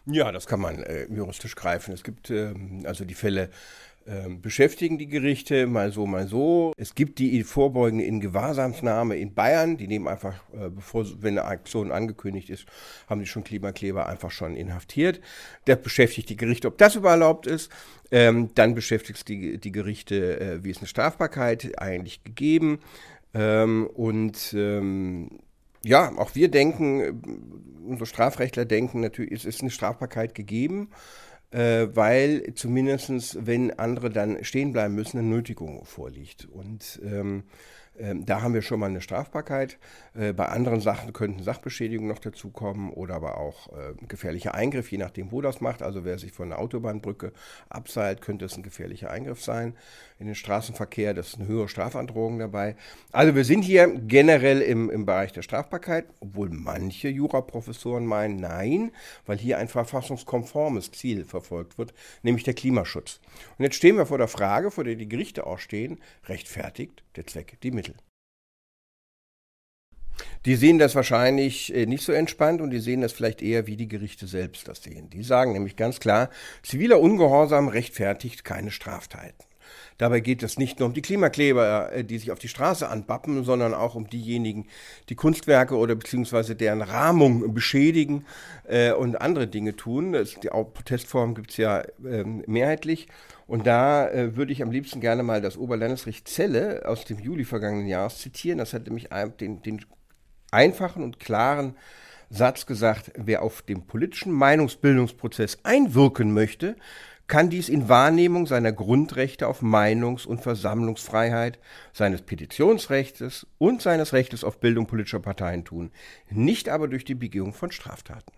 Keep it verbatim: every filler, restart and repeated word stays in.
Ja, das kann man äh, juristisch greifen. Es gibt ähm, also die Fälle, ähm, beschäftigen die Gerichte mal so, mal so. Es gibt die vorbeugende Ingewahrsamsnahme in Bayern. Die nehmen einfach, äh, bevor, wenn eine Aktion angekündigt ist, haben die schon Klimakleber einfach schon inhaftiert. Das beschäftigt die Gerichte, ob das überhaupt ist. Ähm, dann beschäftigt es die, die Gerichte, äh, wie ist eine Strafbarkeit eigentlich gegeben. Ähm, und ähm, ja, auch wir denken, unsere Strafrechtler denken natürlich, es ist eine Strafbarkeit gegeben, äh, weil zumindest, wenn andere dann stehen bleiben müssen, eine Nötigung vorliegt. Und ähm, ähm, da haben wir schon mal eine Strafbarkeit. Äh, bei anderen Sachen könnten Sachbeschädigungen noch dazukommen oder aber auch äh, gefährlicher Eingriff, je nachdem, wo das macht. Also wer sich von einer Autobahnbrücke abseilt, könnte es ein gefährlicher Eingriff sein in den Straßenverkehr. Das ist eine höhere Strafandrohung dabei. Also wir sind hier generell im, im Bereich der Strafbarkeit, obwohl manche Juraprofessoren meinen, nein, weil hier ein verfassungskonformes Ziel verfolgt wird, nämlich der Klimaschutz. Und jetzt stehen wir vor der Frage, vor der die Gerichte auch stehen, rechtfertigt der Zweck die Mittel? Die sehen das wahrscheinlich äh, nicht so entspannt und die sehen das vielleicht eher, wie die Gerichte selbst das sehen. Die sagen nämlich ganz klar, ziviler Ungehorsam rechtfertigt keine Straftaten. Dabei geht es nicht nur um die Klimakleber, äh, die sich auf die Straße anbappen, sondern auch um diejenigen, die Kunstwerke oder beziehungsweise deren Rahmung beschädigen äh, und andere Dinge tun. Das, die Protestform gibt es ja ähm, mehrheitlich. Und da äh, würde ich am liebsten gerne mal das Oberlandesgericht Celle aus dem Juli vergangenen Jahres zitieren. Das hat nämlich den, den einfachen und klaren Satz gesagt, wer auf den politischen Meinungsbildungsprozess einwirken möchte, kann dies in Wahrnehmung seiner Grundrechte auf Meinungs- und Versammlungsfreiheit, seines Petitionsrechts und seines Rechtes auf Bildung politischer Parteien tun, nicht aber durch die Begehung von Straftaten.